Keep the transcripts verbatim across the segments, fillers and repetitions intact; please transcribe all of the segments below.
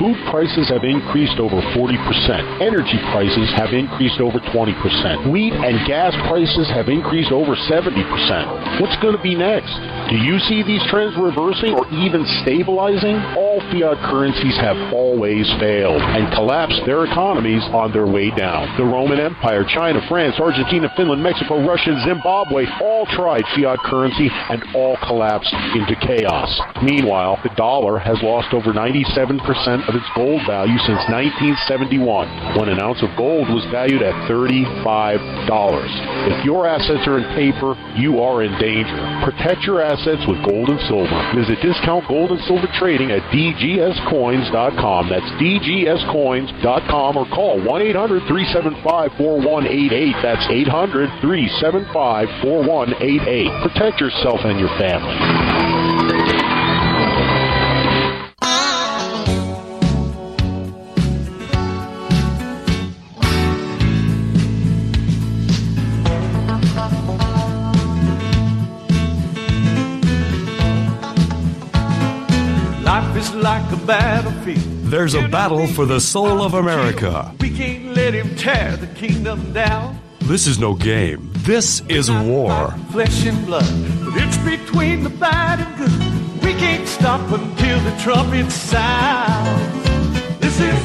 Food prices have increased over forty percent. Energy prices have increased over twenty percent. Wheat and gas prices have increased over seventy percent. What's going to be next? Do you see these trends reversing or even stabilizing? All fiat currencies have always failed and collapsed their economies on their way down. The Roman Empire, China, France, Argentina, Finland, Mexico, Russia, Zimbabwe all tried fiat currency and all collapsed into chaos. Meanwhile, the dollar has lost over ninety-seven percent of its gold value since nineteen seventy-one, when an ounce of gold was valued at thirty-five dollars. If your assets are in paper, you are in danger. Protect your assets with gold and silver. Visit Discount Gold and Silver Trading at d g s coins dot com. That's d g s coins dot com, or call one eight hundred three seven five four one eight eight. That's eight hundred three seven five four one eight eight. Protect yourself and your family. Like a battlefield. There's a battle for the soul of America. We can't let him tear the kingdom down. This is no game. This is war. Flesh and blood, but it's between the bad and good. We can't stop until the trumpet sounds. This is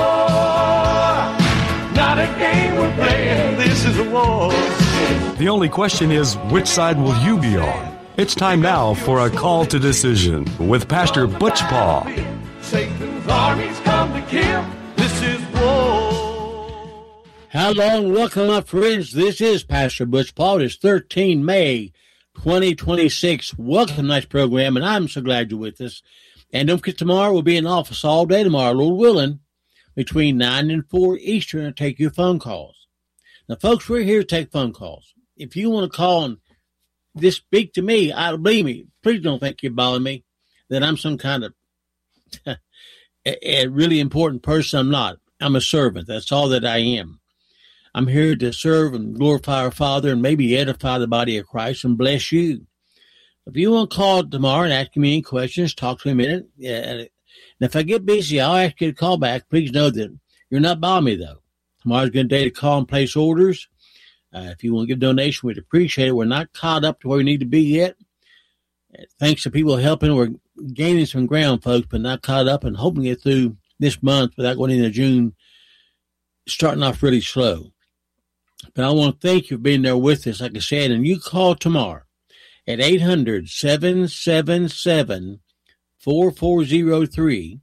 war, not a game we're playing. This is a war. The only question is, which side will you be on? It's time now for a call to decision with Pastor Butch Paul. Satan's armies come to kill. This is war. Hello and welcome, my friends. This is Pastor Butch Paul. It's the thirteenth of May, twenty twenty-six. Welcome to tonight's program, and I'm so glad you're with us. And don't forget, tomorrow we'll be in office all day tomorrow, Lord willing, between nine and four Eastern, and take your phone calls. Now, folks, we're here to take phone calls. If you want to call and just speak to me, I believe me. Please don't think you're bothering me, that I'm some kind of a, a really important person. I'm not. I'm a servant. That's all that I am. I'm here to serve and glorify our Father and maybe edify the body of Christ and bless you. If you want to call tomorrow and ask me any questions, talk to me a minute. Yeah, and if I get busy, I'll ask you to call back. Please know that you're not bothering me, though. Tomorrow's a good day to call and place orders. Uh, if you want to give a donation, we'd appreciate it. We're not caught up to where we need to be yet. Thanks to people helping, we're gaining some ground, folks, but not caught up, and hoping to get through this month without going into June, starting off really slow. But I want to thank you for being there with us, like I said, and you call tomorrow at eight hundred, seven seven seven, four four zero three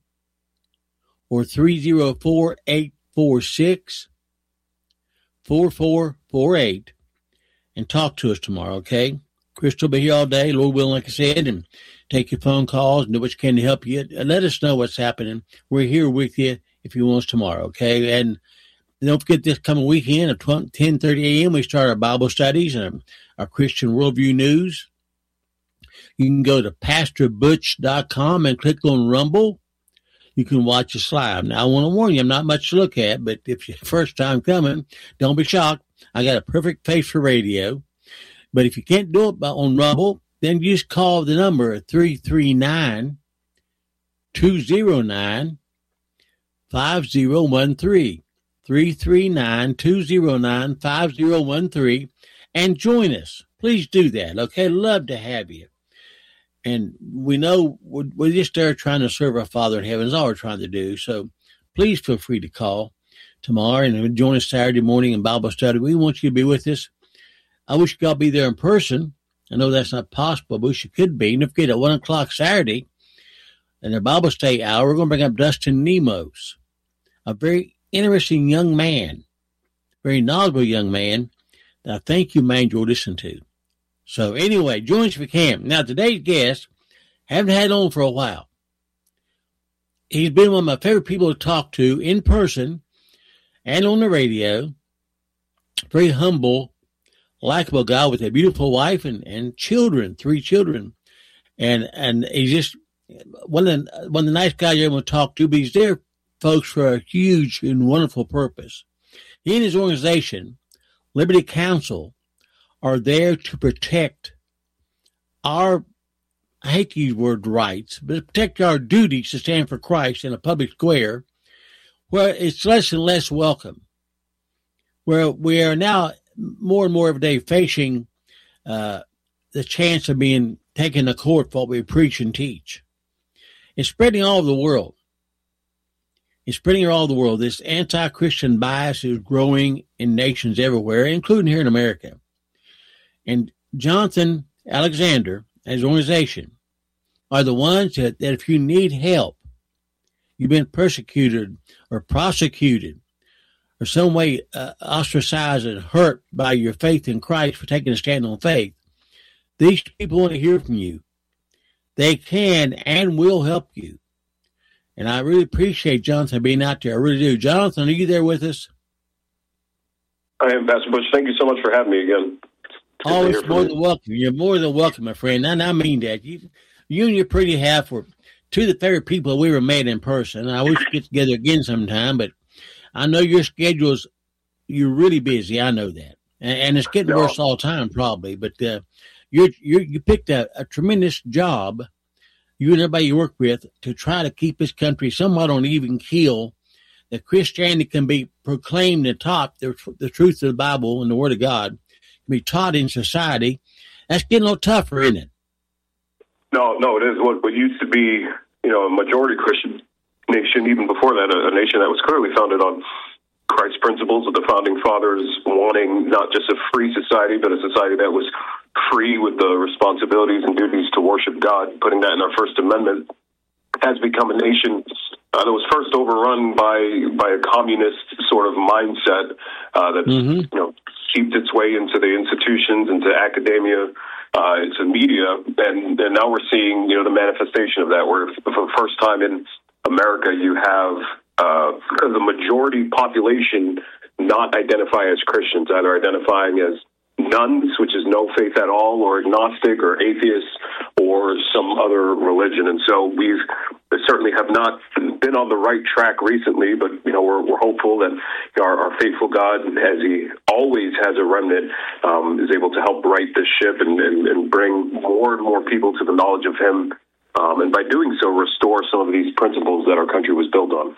or three zero four, eight four six, four four four eight, and talk to us tomorrow, okay? Chris will be here all day, Lord willing, like I said, and take your phone calls and do what you can to help you. And let us know what's happening. We're here with you if you want us tomorrow, okay? And don't forget this coming weekend at ten thirty a.m. we start our Bible studies and our Christian Worldview News. You can go to pastor butch dot com and click on Rumble. You can watch us live. Now, I want to warn you, I'm not much to look at, but if you're first time coming, don't be shocked. I got a perfect face for radio. But if you can't do it on Rumble, then you just call the number at three three nine, two zero nine, five zero one three. three three nine, two zero nine, five zero one three, and join us. Please do that, okay? Love to have you. And we know we're, we're just there trying to serve our Father in heaven. Is all we're trying to do. So please feel free to call tomorrow and join us Saturday morning in Bible study. We want you to be with us. I wish you could all be there in person. I know that's not possible, but wish you could be. And if you get at one o'clock Saturday in the Bible study hour, we're going to bring up Dustin Nemos, a very interesting young man, very knowledgeable young man that I think you may enjoy listening to. So anyway, join us if you can. Now, today's guest, haven't had on for a while. He's been one of my favorite people to talk to in person and on the radio. Very humble, likable guy with a beautiful wife and, and children, three children. And and he's just one of the, one of the nice guys you're able to talk to, but he's there, folks, for a huge and wonderful purpose. He and his organization, Liberty Counsel, are there to protect our I hate to use the word rights, but protect our duties to stand for Christ in a public square where it's less and less welcome, where we are now more and more every day facing uh, the chance of being taken to court for what we preach and teach. It's spreading all over the world. It's spreading all over the world. This anti-Christian bias is growing in nations everywhere, including here in America. And Jonathan Alexander and his organization are the ones that, that if you need help, you've been persecuted or prosecuted or some way uh, ostracized and hurt by your faith in Christ for taking a stand on faith, these people want to hear from you. They can and will help you. And I really appreciate Jonathan being out there. I really do. Jonathan, are you there with us? I am, Pastor Butch. Thank you so much for having me again. Oh, it's more than welcome. You're more than welcome, my friend. And I mean that. You, you and your pretty half were two of the favorite people we were met in person. I wish we get together again sometime, but I know your schedule's, you're really busy. I know that. And, and it's getting no. worse all the time, probably. But uh, you're, you're, you picked a, a tremendous job, you and everybody you work with, to try to keep this country somewhat on even keel, that Christianity can be proclaimed and taught, the, the truth of the Bible and the Word of God can be taught in society. That's getting a little tougher, isn't it? No, no, it is. What, what used to be, you know, a majority Christian nation, even before that, a, a nation that was clearly founded on Christ's principles, of the founding fathers wanting not just a free society, but a society that was free with the responsibilities and duties to worship God, putting that in our First Amendment, has become a nation uh, that was first overrun by by a communist sort of mindset uh, that mm-hmm. you know seeped its way into the institutions, into academia, uh, into media, and, and now we're seeing you know the manifestation of that. Where for the first time in America, you have uh, the majority population not identify as Christians, either identifying as nuns, which is no faith at all, or agnostic, or atheist, or some other religion. And so we've certainly have not been on the right track recently, but you know we're, we're hopeful that you know, our, our faithful God, as He always has a remnant, um, is able to help right this ship and, and, and bring more and more people to the knowledge of Him, um, and by doing so, restore some of these principles that our country was built on.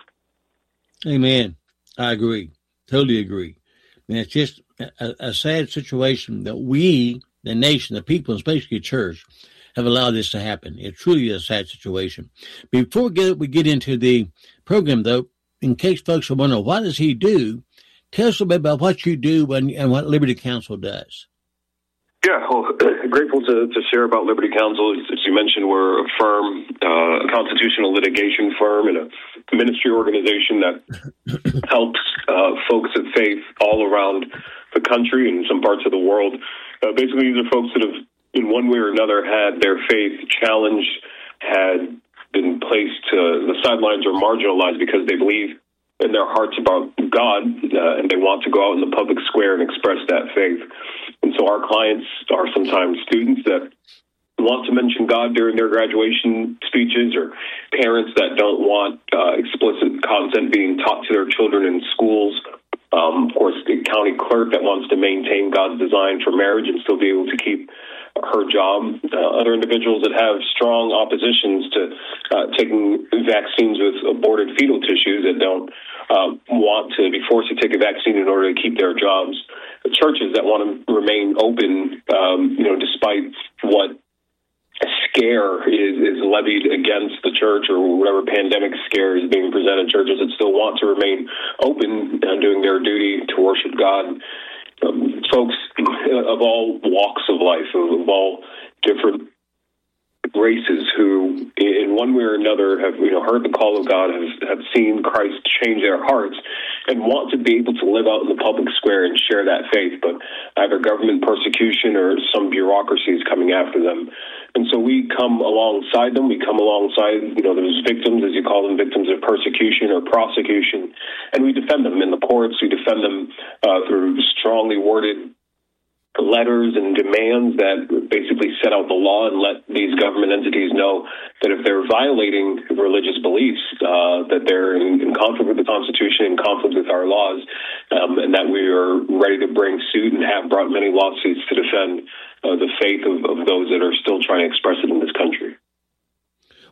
Amen. I agree. Totally agree. And it's just a, a sad situation that we, the nation, the people, and especially the church, have allowed this to happen. It truly is a sad situation. Before we get, we get into the program, though, in case folks are wondering, what does he do? Tell us a bit about what you do and, and what Liberty Counsel does. Yeah, well, grateful to, to share about Liberty Counsel. As you mentioned, we're a firm, uh, a constitutional litigation firm and a ministry organization that helps uh, folks of faith all around the country and some parts of the world. Uh, basically, these are folks that have, in one way or another, had their faith challenged, had been placed to the sidelines or marginalized because they believe in their hearts about God, uh, and they want to go out in the public square and express that faith. And so our clients are sometimes students that want to mention God during their graduation speeches, or parents that don't want uh, explicit content being taught to their children in schools. Um, of course, the county clerk that wants to maintain God's design for marriage and still be able to keep her job. Uh, other individuals that have strong oppositions to uh, taking vaccines with aborted fetal tissues, that don't uh, want to be forced to take a vaccine in order to keep their jobs. The churches that want to remain open, um, you know, despite what scare is, is levied against the church, or whatever pandemic scare is being presented. Churches that still want to remain open and doing their duty to worship God. Um, folks of all walks of life, of, of all different races, who in one way or another have you know heard the call of God, have, have seen Christ change their hearts, and want to be able to live out in the public square and share that faith, but either government persecution or some bureaucracy is coming after them. And so we come alongside them. We come alongside, you know, those victims, as you call them, victims of persecution or prosecution, and we defend them in the courts. We defend them uh, through strongly worded letters and demands that basically set out the law and let these government entities know that if they're violating religious beliefs, uh, that they're in, in conflict with the Constitution, in conflict with our laws, um, and that we are ready to bring suit and have brought many lawsuits to defend uh, the faith of, of those that are still trying to express it in this country.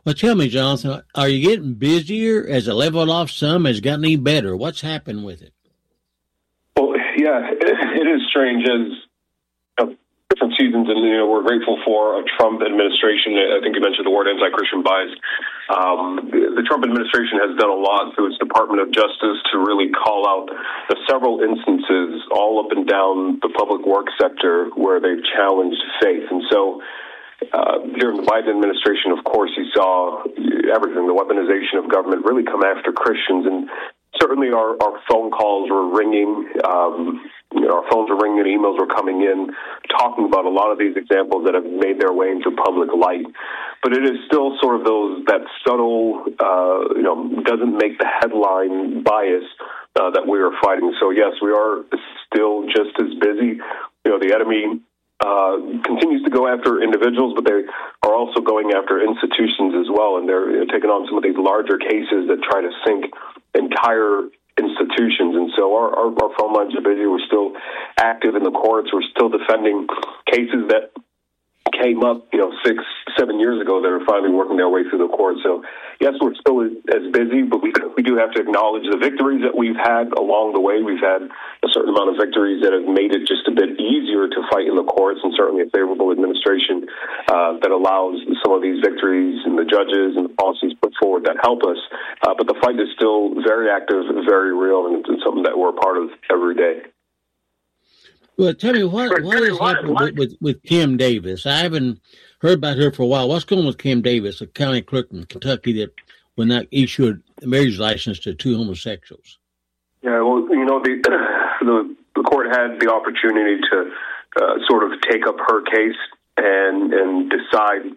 Well, tell me, Jonathan, are you getting busier? Has it leveled off some? Has it gotten any better? What's happened with it? Well, yeah, it, it is strange as you know, different seasons, and you know we're grateful for a Trump administration. I think you mentioned the word anti-Christian bias. Um, the Trump administration has done a lot through its Department of Justice to really call out the several instances all up and down the public works sector where they've challenged faith. And so uh, during the Biden administration, of course, you saw everything, the weaponization of government really come after Christians. And certainly our, our phone calls were ringing. Um, you know, our phones were ringing and emails were coming in talking about a lot of these examples that have made their way into public light. But it is still sort of those that subtle, uh, you know, doesn't make the headline bias uh, that we are fighting. So, yes, we are still just as busy. You know, the enemy uh, continues to go after individuals, but they are also going after institutions as well. And they're you know, taking on some of these larger cases that try to sink entire institutions. And so our, our, our phone lines are busy. We're still active in the courts. We're still defending cases that came up, you know, six, seven years ago that are finally working their way through the court. So, yes, we're still as busy, but we we do have to acknowledge the victories that we've had along the way. We've had a certain amount of victories that have made it just a bit easier to fight in the courts, and certainly a favorable administration uh, that allows some of these victories and the judges and the policies put forward that help us. Uh, but the fight is still very active, very real, and it's something that we're a part of every day. Well, tell me, what, what has happened with, with, with Kim Davis? I haven't heard about her for a while. What's going on with Kim Davis, a county clerk in Kentucky that will not issue a marriage license to two homosexuals? Yeah, well, you know, the the, the court had the opportunity to uh, sort of take up her case and, and decide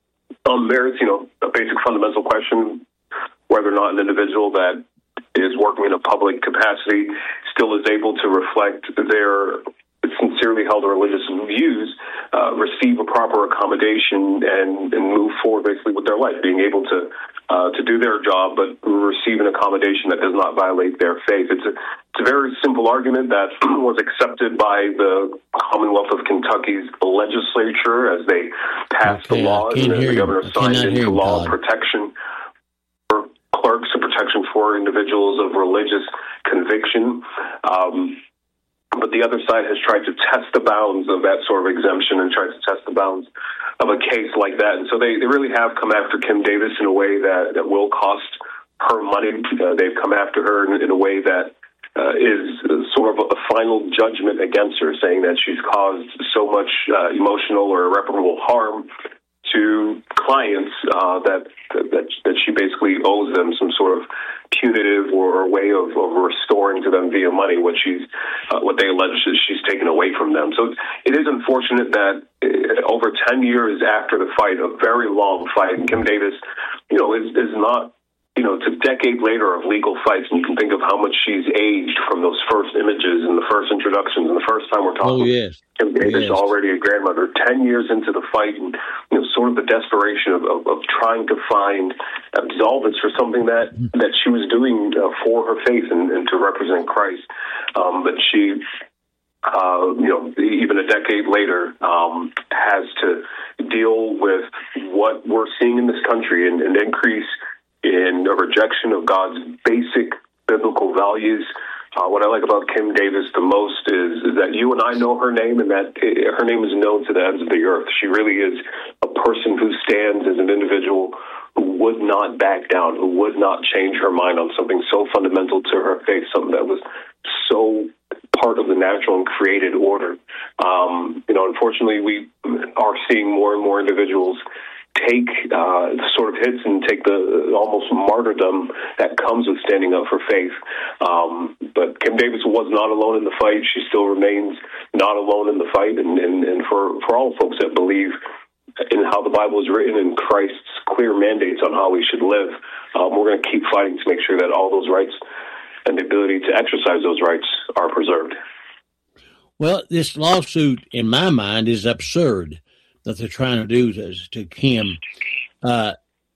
on merits, you know, a basic fundamental question, whether or not an individual that is working in a public capacity still is able to reflect their sincerely held religious views, uh, receive a proper accommodation and, and move forward basically with their life, being able to uh, to do their job, but receive an accommodation that does not violate their faith. It's a, it's a very simple argument that was accepted by the Commonwealth of Kentucky's legislature as they passed okay, the law, and the governor signed into law God. protection for clerks and protection for individuals of religious conviction. Um, But the other side has tried to test the bounds of that sort of exemption and tried to test the bounds of a case like that. And so they, they really have come after Kim Davis in a way that, that will cost her money. Uh, they've come after her in, in a way that uh, is sort of a final judgment against her, saying that she's caused so much uh, emotional or irreparable harm to clients uh, that, that that she basically owes them some sort of punitive or way of, of restoring to them via money what she's uh, what they allege that she's taken away from them. So it is unfortunate that uh, over ten years after the fight, a very long fight, and Kim Davis, you know, is is not. You know, it's a decade later of legal fights, and you can think of how much she's aged from those first images and the first introductions and the first time we're talking. Oh, yes. Kim Davis, yes. already a grandmother, ten years into the fight, and you know, sort of the desperation of, of, of trying to find absolvance for something that, that she was doing uh, for her faith and, and to represent Christ. Um, but she, uh, you know, even a decade later, um, has to deal with what we're seeing in this country and, and increase in a rejection of God's basic biblical values. Uh, what I like about Kim Davis the most is, is that you and I know her name, and that her name is known to the ends of the earth. She really is a person who stands as an individual who would not back down, who would not change her mind on something so fundamental to her faith, something that was so part of the natural and created order. Um, you know, unfortunately, we are seeing more and more individuals take uh, sort of hits and take the almost martyrdom that comes with standing up for faith. Um, but Kim Davis was not alone in the fight. She still remains not alone in the fight. And, and, and for, for all folks that believe in how the Bible is written and Christ's clear mandates on how we should live, um, we're going to keep fighting to make sure that all those rights and the ability to exercise those rights are preserved. Well, this lawsuit, in my mind, is absurd that they're trying to do to, to Kim. Uh,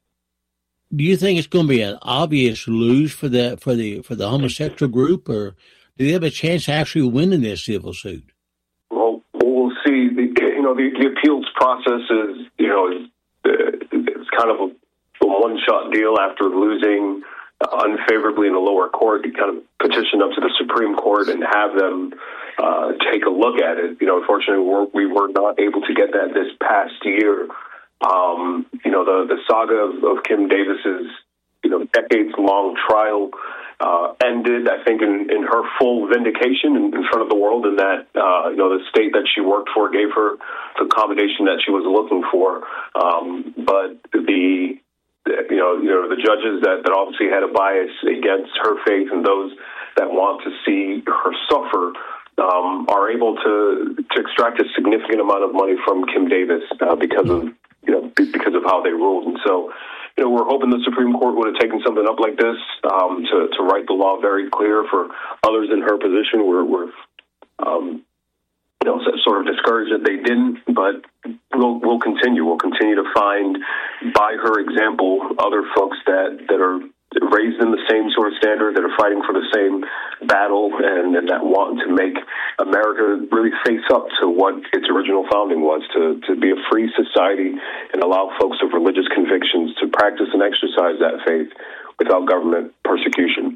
do you think it's going to be an obvious lose for the for the for the homosexual group, or do they have a chance of actually winning this civil suit? Well, we'll see. The, you know, the, the appeals process is, you know, is, uh, it's kind of a a one-shot deal after losing unfavorably in the lower court. You kind of petition up to the Supreme Court and have them uh, take a look at it. You know, unfortunately, we're, we were not able to get that this past year. Um, you know, the, the saga of, of Kim Davis's, you know, decades-long trial uh, ended, I think, in, in her full vindication in, in front of the world, and that, uh, you know, the state that she worked for gave her the accommodation that she was looking for. Um, but the You know, you know, the judges that, that obviously had a bias against her faith and those that want to see her suffer um, are able to to extract a significant amount of money from Kim Davis uh, because of you know because of how they ruled. And so, you know, we're hoping the Supreme Court would have taken something up like this um, to to write the law very clear for others in her position. We're, we're um, you know, sort of discouraged that they didn't, but we'll we'll continue. We'll continue to find, by her example, other folks that, that are raised in the same sort of standard, that are fighting for the same battle, and, and that want to make America really face up to what its original founding was, to, to be a free society and allow folks of religious convictions to practice and exercise that faith without government persecution.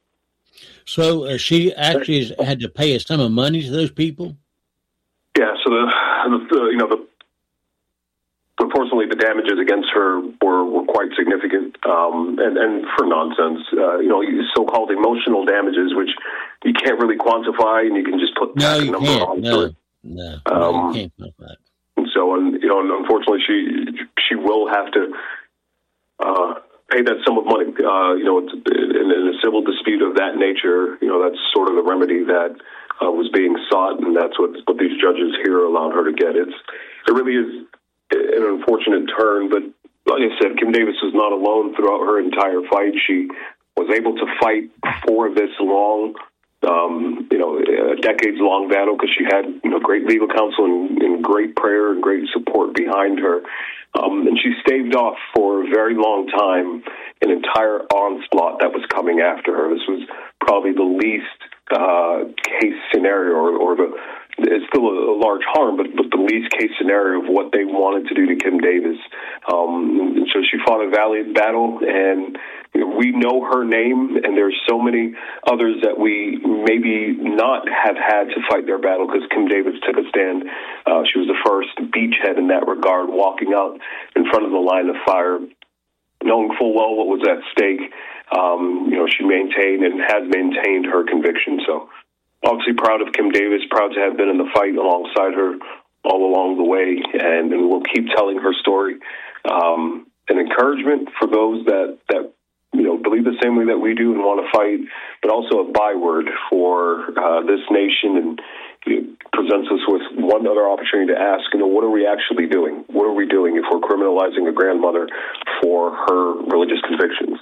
So uh, she actually had to pay a sum of money to those people? Yeah, so the, the you know, the, unfortunately, the damages against her were, were quite significant, um, and, and for nonsense. Uh, you know, so-called emotional damages, which you can't really quantify, and you can just put no, a you number can't. on No, it. no, Um, no, you can't quantify. And so, and, you know, and unfortunately, she she will have to uh, pay that sum of money. Uh, you know, in, in a civil dispute of that nature, you know, that's sort of the remedy that Uh, was being sought, and that's what what these judges here allowed her to get. It's it really is an unfortunate turn, but like I said, Kim Davis was not alone throughout her entire fight. She was able to fight for this long, um, you know, a decades-long battle because she had you know great legal counsel and, and great prayer and great support behind her. Um, and she staved off for a very long time an entire onslaught that was coming after her. This was probably the least uh, case scenario, or, or the it's still a, a large harm, but, but the least case scenario of what they wanted to do to Kim Davis. Um, and so she fought a valiant battle, and you know, we know her name, and there's so many others that we maybe not have had to fight their battle because Kim Davis took a stand. Uh, she was the first beachhead in that regard, walking out in front of the line of fire, knowing full well what was at stake. Um, you know, she maintained and has maintained her conviction. So obviously proud of Kim Davis, proud to have been in the fight alongside her all along the way, and, and we'll keep telling her story. Um, an encouragement for those that, that, you know, believe the same way that we do and want to fight, but also a byword for uh, this nation, and it presents us with one other opportunity to ask, you know, what are we actually doing? What are we doing if we're criminalizing a grandmother for her religious convictions?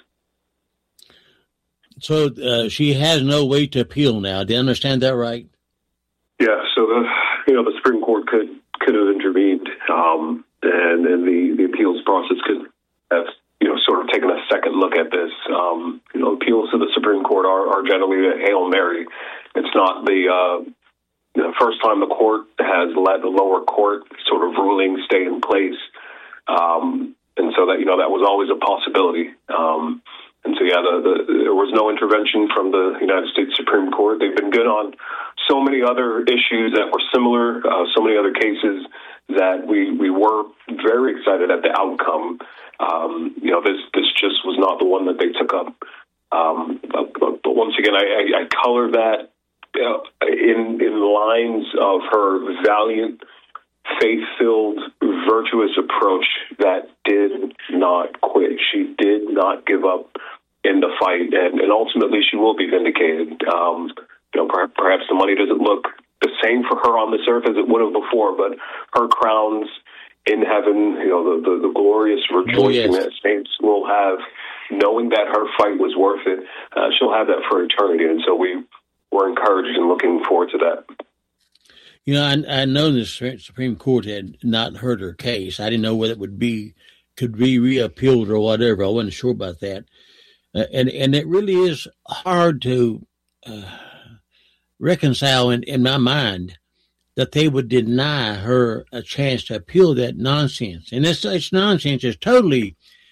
So uh, she has no way to appeal now. Do you understand that right? Yeah, so the you know the Supreme Court could could have intervened, um, and and the, the appeals process could have you know sort of taken a second look at this. Um, you know, appeals to the Supreme Court are, are generally a Hail Mary. It's not the uh, the first time the court has let the lower court sort of ruling stay in place, um, and so that you know that was always a possibility. Um, And so, yeah, the, the, there was no intervention from the United States Supreme Court. They've been good on so many other issues that were similar, uh, so many other cases that we, we were very excited at the outcome. Um, you know, this this just was not the one that they took up. Um, but, but, but once again, I, I, I color that uh, in in lines of her valiant, faith-filled, virtuous approach that did not quit. She did not give up in the fight, and, and ultimately she will be vindicated. Um, you know, per, perhaps the money doesn't look the same for her on this earth as it would have before, but her crowns in heaven, you know, the, the, the glorious rejoicing oh, yes. that saints will have, knowing that her fight was worth it, uh, she'll have that for eternity. And so we were encouraged and looking forward to that. You know, I, I know the Supreme Court had not heard her case. I didn't know whether it would be, could be reappealed or whatever. I wasn't sure about that. Uh, and, and it really is hard to uh, reconcile in, in my mind that they would deny her a chance to appeal that nonsense. And it's, it's nonsense. It's totally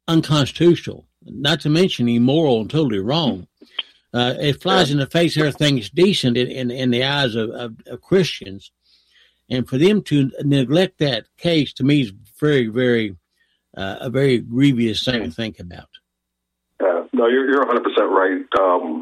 unconstitutional, not to mention immoral and totally wrong. Uh, it flies in the face of everything that's decent in, in, in the eyes of, of, of Christians. And for them to neglect that case, to me, is very, very, uh, a very grievous thing to think about. Uh, no, you're, you're one hundred percent right. Um,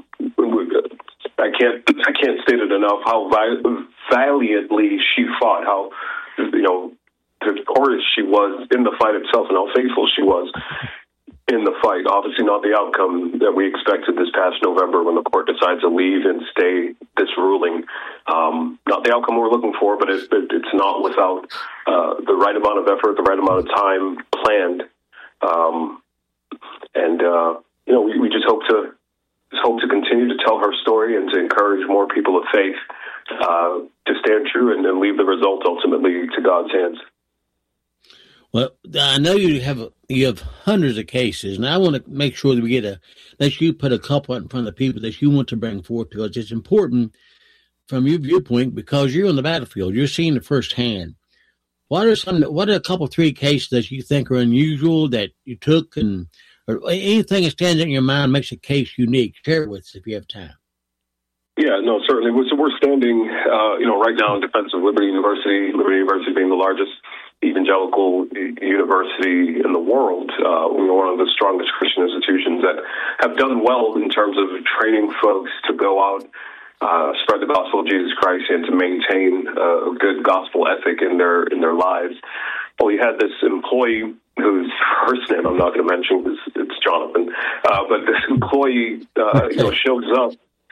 I can't, I can't state it enough how valiantly she fought, how, you know, victorious she was in the fight itself and how faithful she was in the fight. Obviously not the outcome that we expected this past November when the court decides to leave and stay this ruling. Um, not the outcome we're looking for, but it, it, it's not without uh, the right amount of effort, the right amount of time planned. Um, and, uh, you know, we, we just hope to just hope to continue to tell her story and to encourage more people of faith uh, to stand true and, and leave the result ultimately to God's hands. Well, I know you have you have hundreds of cases, and I want to make sure that we get a let you put a couple in front of the people that you want to bring forth to us. It's important from your viewpoint because you're on the battlefield. You're seeing it firsthand. What are some? What are a couple, three cases that you think are unusual that you took, and or anything that stands in your mind makes a case unique? Share it with us if you have time. Yeah, no, certainly. So we're standing, uh, you know, right now in defense of Liberty University. Liberty University being the largest evangelical university in the world. Uh, we're one of the strongest Christian institutions that have done well in terms of training folks to go out, uh, spread the gospel of Jesus Christ, and to maintain uh, a good gospel ethic in their in their lives. Well, we had this employee whose first name I'm not going to mention because it's Jonathan, uh, but this employee, uh, you know, shows up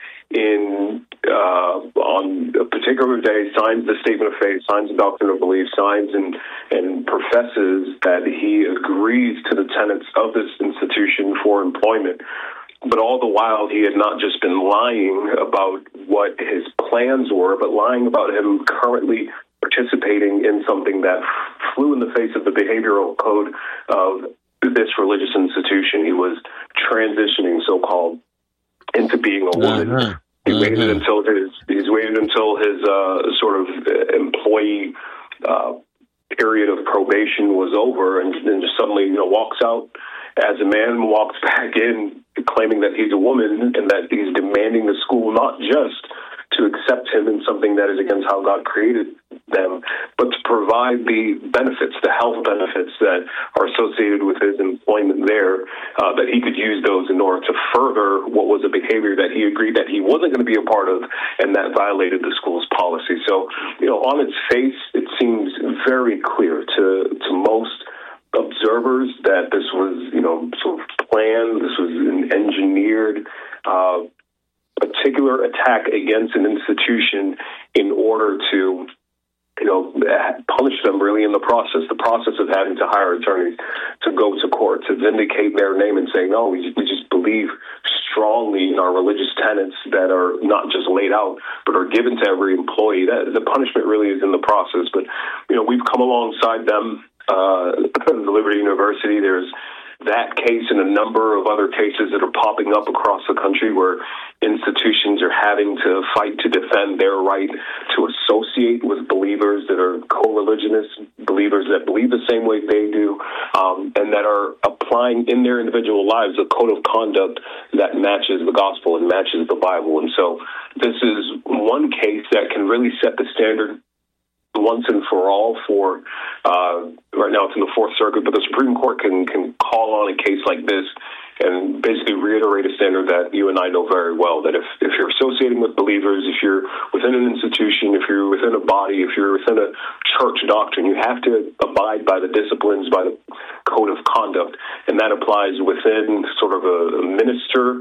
in uh, on a particular day, signs the statement of faith, signs the doctrine of belief, signs and and professes that he agrees to the tenets of this institution for employment. But all the while, he had not just been lying about what his plans were, but lying about him currently participating in something that flew in the face of the behavioral code of this religious institution. He was transitioning, so-called, into being a woman. Uh-huh. He uh-huh. waited until his he's waited until his uh, sort of employee uh, period of probation was over, and then just suddenly, you know, walks out as a man, walks back in, claiming that he's a woman and that he's demanding the school not just to accept him in something that is against how God created them, but to provide the benefits, the health benefits that are associated with his employment there, uh, that he could use those in order to further what was a behavior that he agreed that he wasn't going to be a part of, and that violated the school's policy. So, you know, on its face, it seems very clear to, to most observers that this was, you know, sort of planned, this was an engineered, uh, particular attack against an institution in order to, you know, punish them really in the process, the process of having to hire attorneys to go to court, to vindicate their name and say, no, we just, we just believe strongly in our religious tenets that are not just laid out, but are given to every employee. That, the punishment really is in the process. But, you know, we've come alongside them, uh, the Liberty University. There's that case and a number of other cases that are popping up across the country where institutions are having to fight to defend their right to associate with believers that are co-religionists, believers that believe the same way they do, um, and that are applying in their individual lives a code of conduct that matches the gospel and matches the Bible. And so this is one case that can really set the standard once and for all for, uh, right now it's in the Fourth Circuit, but the Supreme Court can, can call on a case like this and basically reiterate a standard that you and I know very well, that if, if you're associating with believers, if you're within an institution, if you're within a body, if you're within a church doctrine, you have to abide by the disciplines, by the code of conduct. And that applies within sort of a, a minister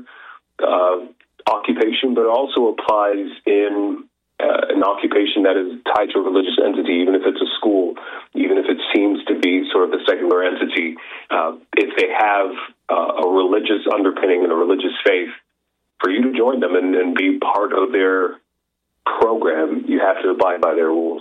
uh, occupation, but also applies in Uh, an occupation that is tied to a religious entity, even if it's a school, even if it seems to be sort of the secular entity. Uh, if they have uh, a religious underpinning and a religious faith, for you to join them and, and be part of their program, you have to abide by their rules.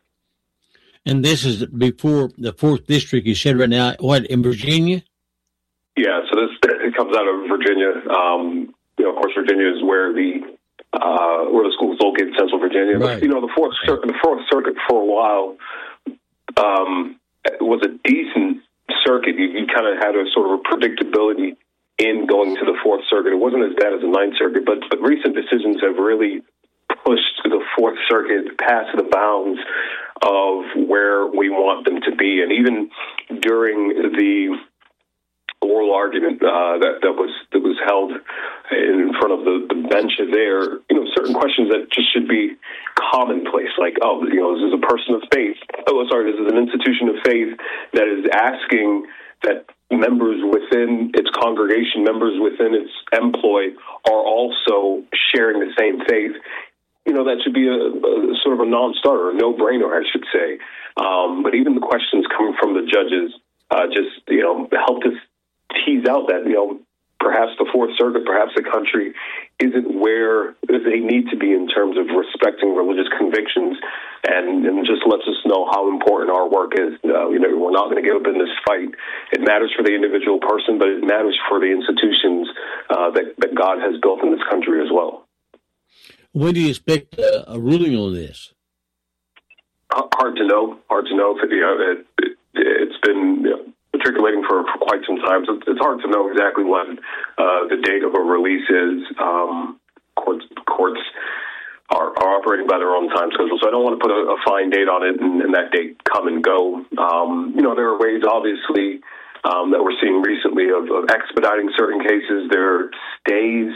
And this is before the fourth district, you said right now, what, in Virginia? Yeah, so this it comes out of Virginia. Um, you know, of course, Virginia is where the Uh, where the school is located, Central Virginia. Right. But, you know, the Fourth Circuit, the Fourth Circuit for a while um, was a decent Circuit, you, you kind of had a sort of a predictability in going to the Fourth Circuit. It wasn't as bad as the Ninth Circuit, but, but recent decisions have really pushed the Fourth Circuit past the bounds of where we want them to be. And even during the oral argument uh, that, that was that was held in front of the, the bench there, you know, certain questions that just should be commonplace, like, oh, you know, this is a person of faith. Oh, sorry, this is an institution of faith that is asking that members within its congregation, members within its employ, are also sharing the same faith. You know, that should be a, a sort of a non-starter, a no-brainer, I should say. Um, but even the questions coming from the judges uh, just, you know, helped us tease out that, you know, perhaps the Fourth Circuit, perhaps the country isn't where they need to be in terms of respecting religious convictions, and, and just lets us know how important our work is. Uh, you know, we're not going to give up in this fight. It matters for the individual person, but it matters for the institutions uh, that, that God has built in this country as well. When do you expect uh, a ruling on this? Hard to know. Hard to know. If it, you know, it, it, it's been... You know, matriculating for, for quite some time, so it's hard to know exactly when uh, the date of a release is. Um, courts courts are, are operating by their own time schedule, so I don't want to put a, a fine date on it and, and that date come and go. Um, you know, there are ways, obviously, um, that we're seeing recently of, of expediting certain cases. There are stays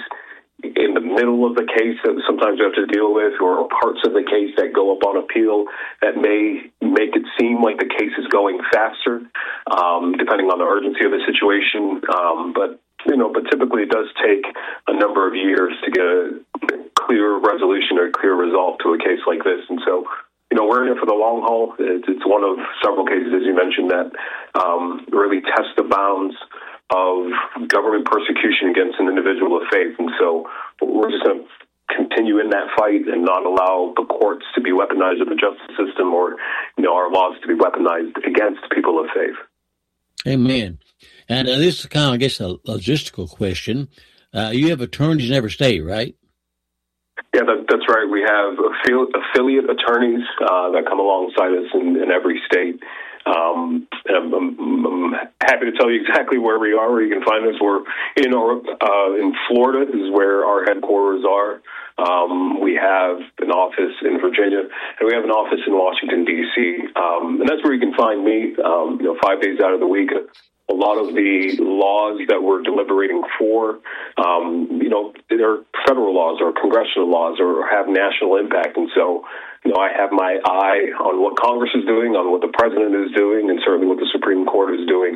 in the middle of the case that sometimes you have to deal with, or parts of the case that go up on appeal that may make it seem like the case is going faster, um, depending on the urgency of the situation. Um, but, you know, but typically it does take a number of years to get a clear resolution or clear resolve to a case like this. And so, you know, we're in it for the long haul. It's, it's one of several cases, as you mentioned, that um, really test the bounds of government persecution against an individual of faith. And so we're just going to continue in that fight and not allow the courts to be weaponized, or the justice system, or, you know, our laws to be weaponized against people of faith. Amen. And uh, this is kind of, I guess, a logistical question. Uh, you have attorneys in every state, right? Yeah, that, that's right. We have affiliate attorneys uh, that come alongside us in, in every state. Um, I'm, I'm, I'm happy to tell you exactly where we are, where you can find us. We're in our, uh, in Florida is where our headquarters are. Um, we have an office in Virginia, and we have an office in Washington, D C. Um, and that's where you can find me, um, you know, five days out of the week. A lot of the laws that we're deliberating for, um, you know, they're federal laws or congressional laws or have national impact. And so, you know, I have my eye on what Congress is doing, on what the president is doing, and certainly what the Supreme Court is doing.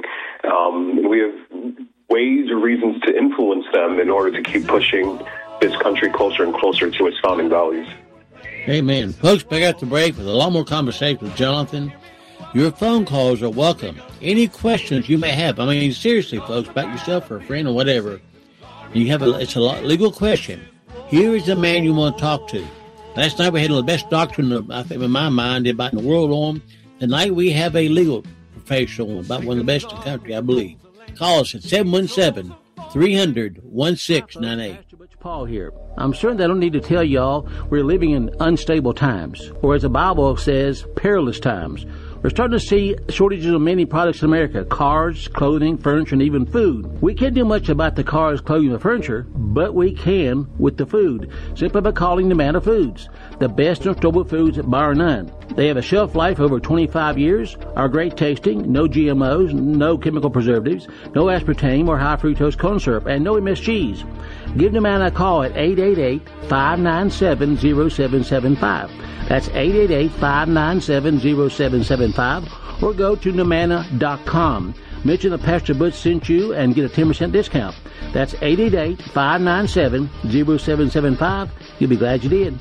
Um, we have ways or reasons to influence them in order to keep pushing this country closer and closer to its founding values. Amen. Folks, back at the break with a lot more conversation with Jonathan. Your phone calls are welcome. Any questions you may have. I mean, seriously, folks, about yourself or a friend or whatever. You have a, it's a legal question. Here is the man you want to talk to. Last night we had the best doctor, in the, I think, in my mind, about in the world on. Tonight we have a legal professional, about one of the best in the country, I believe. Call us at seven one seven, three hundred, sixteen ninety-eight. Paul here. I'm certain I don't need to tell y'all we're living in unstable times, or as the Bible says, perilous times. We're starting to see shortages of many products in America: cars, clothing, furniture, and even food. We can't do much about the cars, clothing, and furniture, but we can with the food, simply by calling Namana Foods, the best in storable foods bar none. They have a shelf life over twenty-five years, are great tasting, no G M Os, no chemical preservatives, no aspartame or high fructose corn syrup, and no M S Gs. Give Namana a call at eight eight eight, five nine seven, zero seven seven five. That's eight eight eight, five nine seven, zero seven seven five, or go to Namana dot com. Mention that Pastor Butch sent you and get a ten percent discount. That's eight eight eight, five nine seven, zero seven seven five. You'll be glad you did.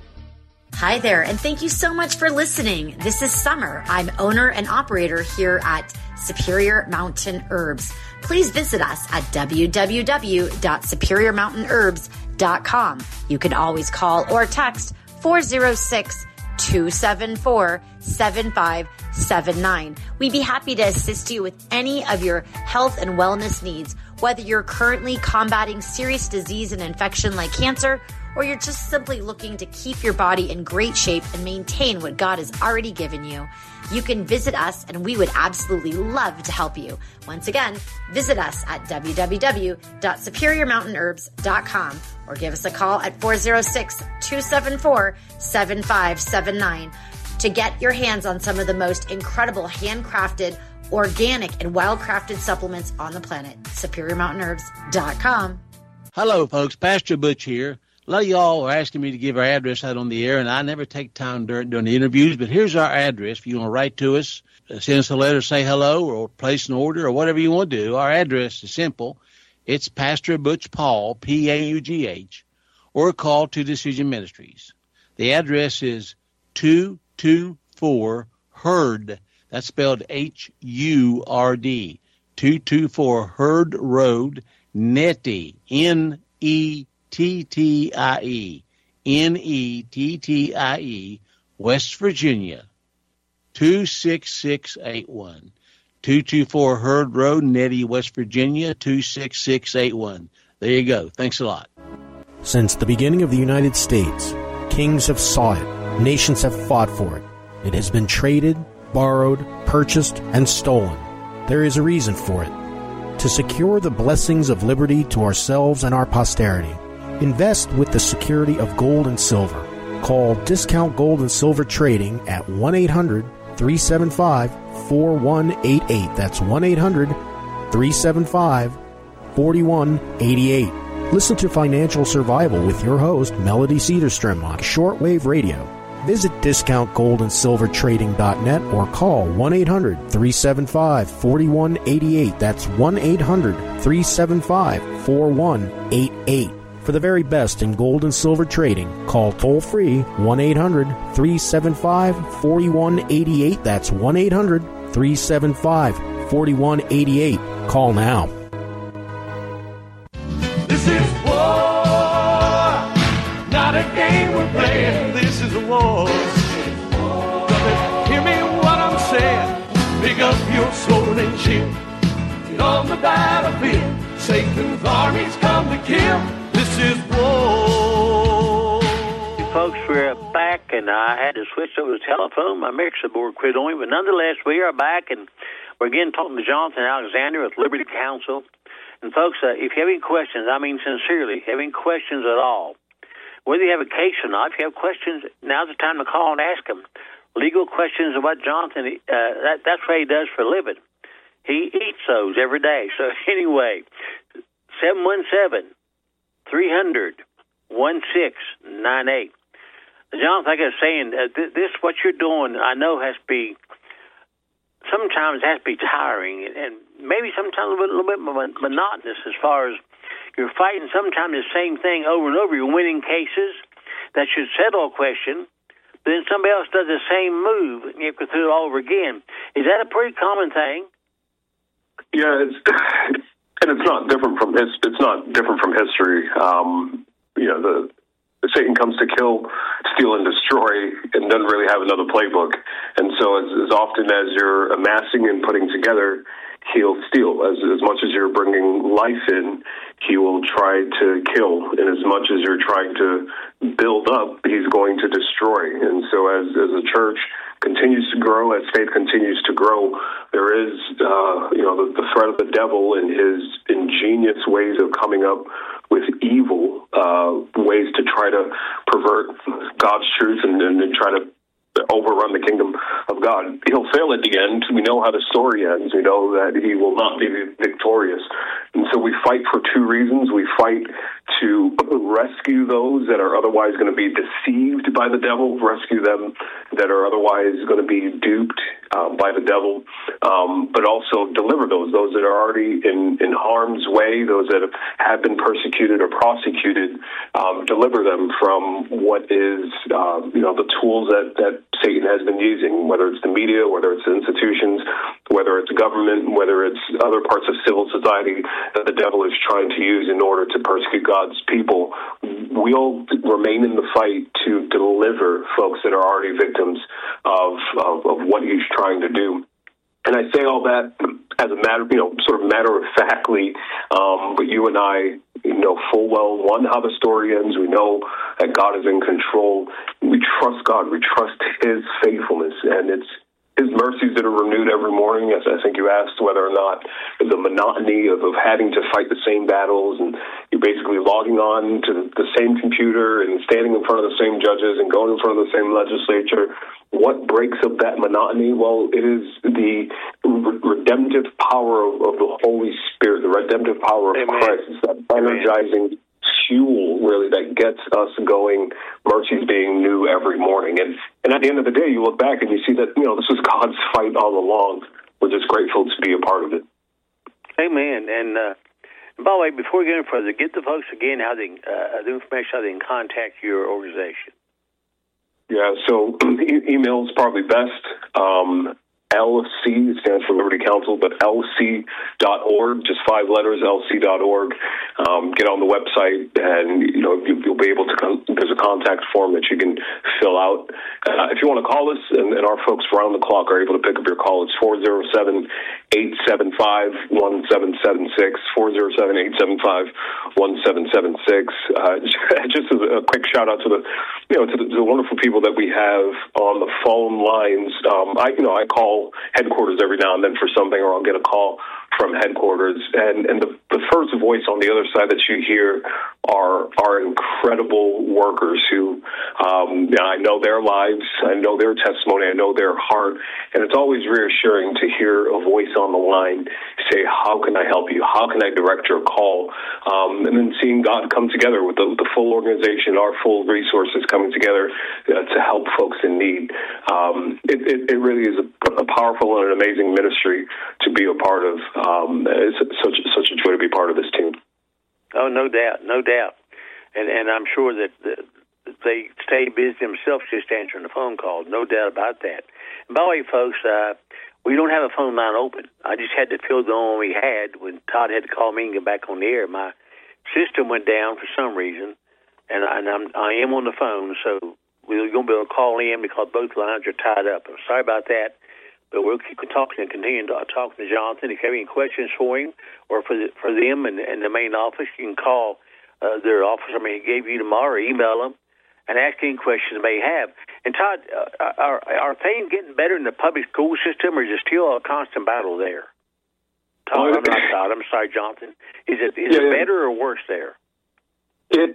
Hi there, and thank you so much for listening. This is Summer. I'm owner and operator here at Superior Mountain Herbs. Please visit us at w w w dot superior mountain herbs dot com. You can always call or text four oh six, two seven four, seven five seven nine. We'd be happy to assist you with any of your health and wellness needs, whether you're currently combating serious disease and infection like cancer, or you're just simply looking to keep your body in great shape and maintain what God has already given you, you can visit us and we would absolutely love to help you. Once again, visit us at w w w dot superior mountain herbs dot com or give us a call at four oh six, two seven four, seven five seven nine to get your hands on some of the most incredible handcrafted, organic, and well-crafted supplements on the planet. superior mountain herbs dot com. Hello, folks. Pastor Butch here. A lot of y'all are asking me to give our address out on the air, and I never take time during, during the interviews, but here's our address. If you want to write to us, send us a letter, say hello, or place an order, or whatever you want to do, our address is simple. It's Pastor Butch Paul, P A U G H, or call to Decision Ministries. The address is two two four Hurd. That's spelled H U R D. two two four Hurd Road, Nettie, N E T T I E, N E T T I E, West Virginia, two six six eight one. two two four Hurd Road, Nettie, West Virginia, two six six eight one. There you go. Thanks a lot. Since the beginning of the United States, kings have sought it, nations have fought for it. It has been traded, borrowed, purchased, and stolen. There is a reason for it. To secure the blessings of liberty to ourselves and our posterity, invest with the security of gold and silver. Call Discount Gold and Silver Trading at one eight hundred, three seven five, four one eight eight. That's one eight hundred, three seven five, four one eight eight. Listen to Financial Survival with your host, Melody Cedarstrom, on shortwave radio. Visit discount gold and silver trading dot net or call one eight hundred, three seven five, four one eight eight. That's one eight hundred, three seven five, four one eight eight. For the very best in gold and silver trading, call toll-free one eight hundred, three seven five, four one eight eight. That's one eight hundred, three seven five, four one eight eight. Call now. This is war, not a game we're playing. This is a war. Brother, hear me what I'm saying. Pick up your sword and shield. Get on the battlefield. Satan's armies come to kill. This is war. Folks, we're back, and I had to switch over the telephone. My mixer board quit on me, but nonetheless, we are back, and we're again talking to Jonathan Alexander with Liberty Counsel. And folks, uh, if you have any questions, I mean sincerely, if you have any questions at all, whether you have a case or not, if you have questions, now's the time to call and ask them. Legal questions about Jonathan, uh, that, that's what he does for a living. He eats those every day. So anyway, seven one seven, three hundred, sixteen ninety-eight. Jonathan, like I was saying, uh, th- this, what you're doing, I know has to be, sometimes has to be tiring, and, and maybe sometimes a little bit, a little bit monotonous as far as you're fighting sometimes the same thing over and over. You're winning cases that should settle a question, but then somebody else does the same move, and you have to go through it all over again. Is that a pretty common thing? Yeah, it's, and it's not different from his. It's not different from history. Um, you know, the, the Satan comes to kill, steal, and destroy, and doesn't really have another playbook. And so, as, as often as you're amassing and putting together, he'll steal. As as much as you're bringing life in, he will try to kill. And as much as you're trying to build up, he's going to destroy. And so, as as a church continues to grow, as faith continues to grow, there is, uh, you know, the, the threat of the devil and his ingenious ways of coming up with evil uh, ways to try to pervert God's truth and, and, and try to overrun the kingdom of God. He'll fail at the end. We know how the story ends. We know that he will not be victorious. And so we fight for two reasons. We fight to rescue those that are otherwise going to be deceived by the devil, rescue them that are otherwise going to be duped uh, by the devil, um, but also deliver those, those that are already in, in harm's way, those that have been persecuted or prosecuted, um, deliver them from what is, uh, you know, the tools that, that Satan has been using, whether it's the media, whether it's institutions, whether it's government, whether it's other parts of civil society that the devil is trying to use in order to persecute God's people. We'll remain in the fight to deliver folks that are already victims of, of, of what he's trying to do. And I say all that as a matter, you know, sort of matter of factly, um, but you and I, you know, full well, one, how the story ends. We know that God is in control. We trust God. We trust his faithfulness, and it's his mercies that are renewed every morning. As I think you asked whether or not the monotony of, of having to fight the same battles, and you're basically logging on to the same computer and standing in front of the same judges and going in front of the same legislature. What breaks up that monotony? Well, it is the re- redemptive power of, of the Holy Spirit, the redemptive power of Amen. Christ. It's that energizing fuel, really, that gets us going, mercies being new every morning. And, and at the end of the day, you look back and you see that, you know, this was God's fight all along. We're just grateful to be a part of it. Amen. And, uh, by the way, before we get any further, get the folks again how they, uh, the information how they can contact your organization. Yeah, so e- email is probably best. Um, L C stands for Liberty Counsel, but L C dot org, just five letters, L C dot org. Um, get on the website, and you know you, you'll be able to. Con- there's a contact form that you can fill out. Uh, if you want to call us, and, and our folks around the clock are able to pick up your call, it's four zero seven, eight seven five, one seven seven six, four zero seven, eight seven five, one seven seven six. Uh, just as a quick shout out to the, you know, to the, to the wonderful people that we have on the phone lines. Um, I, you know, I call headquarters every now and then for something, or I'll get a call from headquarters, and, and the, the first voice on the other side that you hear are are incredible workers who, um, you know, I know their lives, I know their testimony, I know their heart, and it's always reassuring to hear a voice on the line say, how can I help you? How can I direct your call? Um, and then seeing God come together with the, the full organization, our full resources coming together uh, to help folks in need. Um, it, it, it really is a, a powerful and an amazing ministry to be a part of. Um, it's such such a joy to be part of this team. Oh, no doubt, no doubt, and and I'm sure that the, they stay busy themselves just answering the phone call. No doubt about that. And by the way, folks, uh, we don't have a phone line open. I just had to fill the one we had when Todd had to call me and get back on the air. My system went down for some reason, and, I, and I'm I am on the phone, so we're going to be able to call in because both lines are tied up. I'm sorry about that. But we'll keep talking and continue to talk to Jonathan. If you have any questions for him or for the, for them in, in the main office, you can call uh, their office. I mean, he gave you tomorrow, or email them, and ask any questions they may have. And Todd, uh, are are things getting better in the public school system, or is it still a constant battle there? Todd, I'm not Todd. I'm sorry, Jonathan. Is it is yeah, it better or worse there? It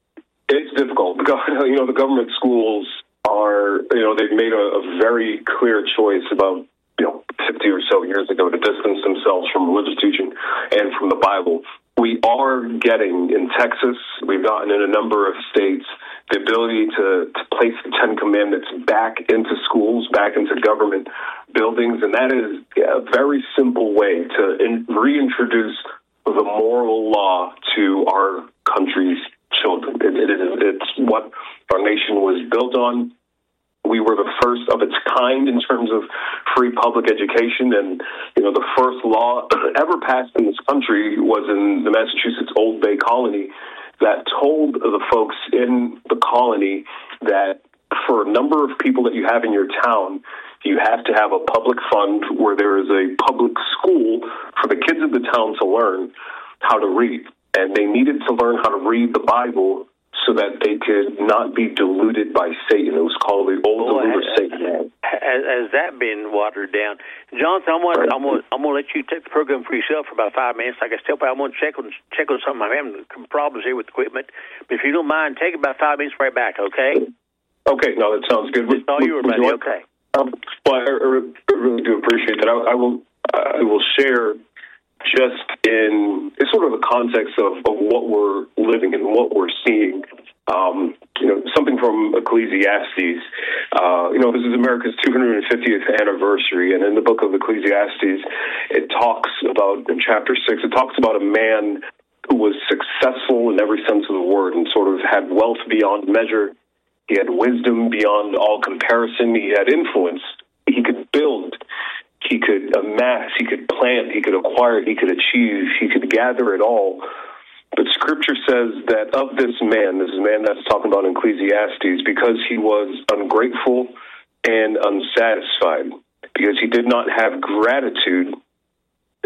it's difficult because you know the government schools are, you know, they've made a, a very clear choice about, you know, fifty or so years ago to distance themselves from religious teaching and from the Bible. We are getting, in Texas, we've gotten in a number of states, the ability to, to place the Ten Commandments back into schools, back into government buildings, and that is a very simple way to in, reintroduce the moral law to our country's children. It, it is, it's what our nation was built on. We were the first of its kind in terms of free public education, and you know the first law ever passed in this country was in the Massachusetts Old Bay Colony that told the folks in the colony that for a number of people that you have in your town, you have to have a public fund where there is a public school for the kids of the town to learn how to read. And they needed to learn how to read the Bible so that they could not be deluded by Satan. It was called the Old Boy, Deluder has, Satan. Has, has that been watered down? Jonathan, I'm going I'm to I'm let you take the program for yourself for about five minutes. Like I said, I'm going to check on, check on something. I'm having some problems here with equipment. But if you don't mind, take about five minutes right back, okay? Okay, no, that sounds good. It's all yours, buddy, okay. Um, well, I, I really do appreciate that. I, I will I will share just in, in sort of the context of, of what we're living and what we're seeing. Um, you know, something from Ecclesiastes. Uh, you know, this is America's two hundred fiftieth anniversary, and in the book of Ecclesiastes, it talks about, in chapter six, it talks about a man who was successful in every sense of the word and sort of had wealth beyond measure. He had wisdom beyond all comparison. He had influence. He could build. He could amass, he could plant, he could acquire, he could achieve, he could gather it all. But Scripture says that of this man, this man that's talking about in Ecclesiastes, because he was ungrateful and unsatisfied, because he did not have gratitude,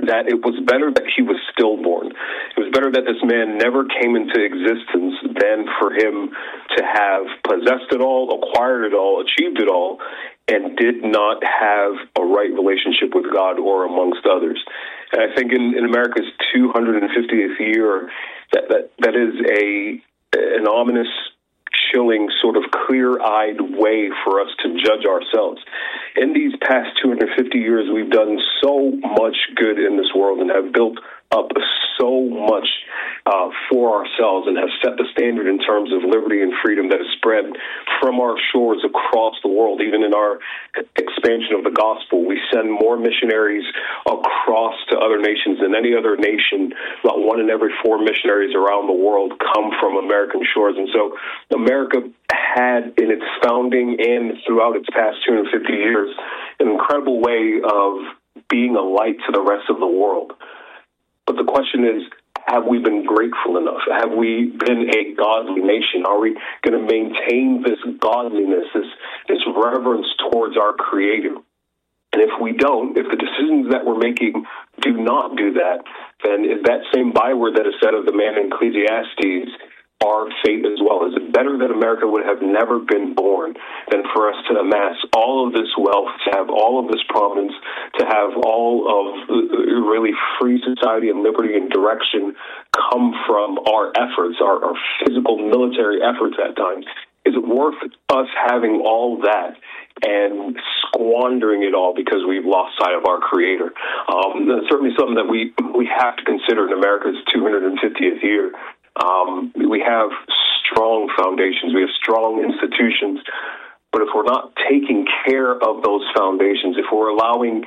that it was better that he was stillborn. It was better that this man never came into existence than for him to have possessed it all, acquired it all, achieved it all, and did not have a right relationship with God or amongst others. And I think in, in America's two hundred fiftieth year, that, that, that is a an ominous, chilling, sort of clear-eyed way for us to judge ourselves. In these past two hundred fifty years, we've done so much good in this world and have built up so much uh, for ourselves and have set the standard in terms of liberty and freedom that has spread from our shores across the world. Even in our expansion of the gospel, we send more missionaries across to other nations than any other nation. About one in every four missionaries around the world come from American shores. And so America had, in its founding and throughout its past two hundred fifty years, an incredible way of being a light to the rest of the world. But the question is, have we been grateful enough? Have we been a godly nation? Are we going to maintain this godliness, this, this reverence towards our Creator? And if we don't, if the decisions that we're making do not do that, then is that same byword that is said of the man in Ecclesiastes our fate as well? Is it better that America would have never been born than for us to amass all of this wealth, to have all of this prominence, to have all of really free society and liberty and direction come from our efforts, our, our physical military efforts at times? Is it worth us having all that and squandering it all because we've lost sight of our Creator? Um, that's certainly something that we, we have to consider in America's two hundred fiftieth year. Um, we have strong foundations, we have strong institutions, but if we're not taking care of those foundations, if we're allowing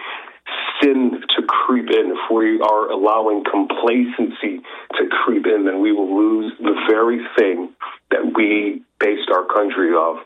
sin to creep in, if we are allowing complacency to creep in, then we will lose the very thing that we based our country off.